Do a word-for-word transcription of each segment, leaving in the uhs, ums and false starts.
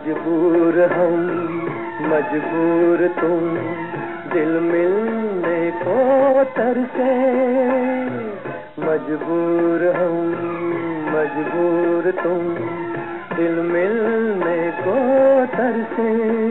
मजबूर हम मजबूर तुम, दिल मिलने को तरसे। मजबूर हम मजबूर तुम, दिल मिलने को तरसे।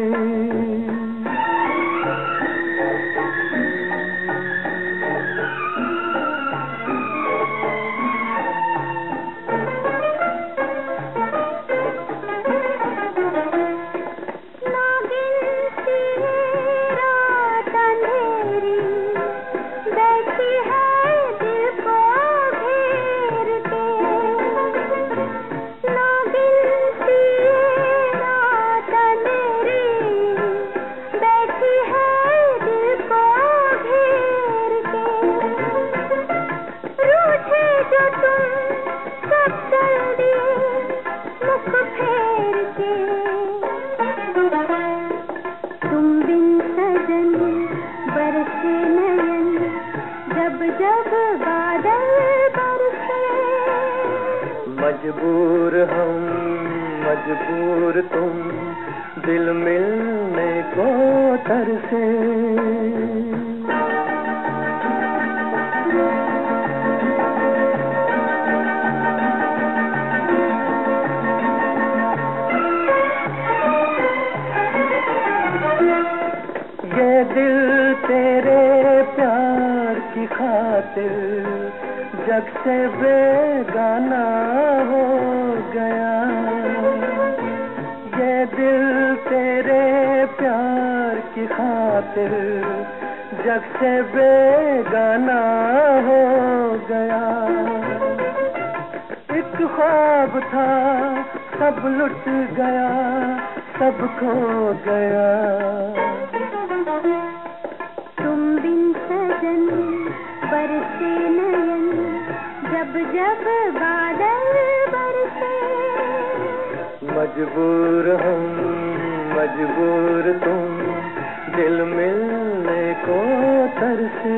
जब बादल बरसे। मजबूर हम मजबूर तुम, दिल मिलने को तरसे। ये दिल तेरे प्यार की खातिर जग से बेगाना हो गया। ये दिल तेरे प्यार की खातिर जग से बेगाना हो गया। एक ख्वाब था सब लुट गया, सब खो गया। तुम बिन सजन बरसे नयन, जब जब बादल बरसे। मजबूर हम मजबूर तुम, दिल मिलने को तरसे।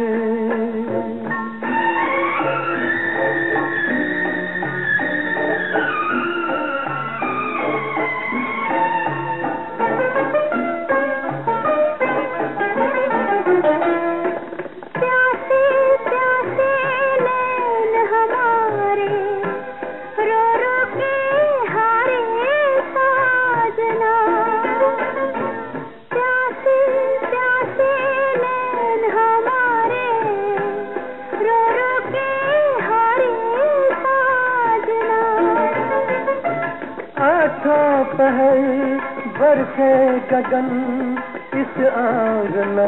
पहल बरसे गगन इस आंगना।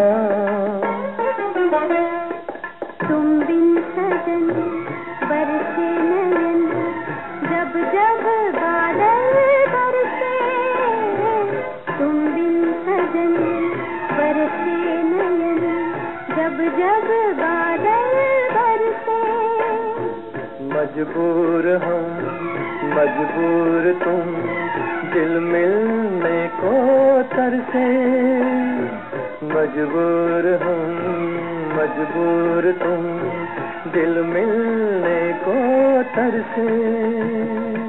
तुम बिन सजन बरसे नयन, जब जब बादल बरसे। तुम बिन सजन बरसे नयन, जब जब बादल बरसे। मजबूर हम मजबूर तुम, दिल मिलने को तरसे। मजबूर हम मजबूर तुम, दिल मिलने को तरसे।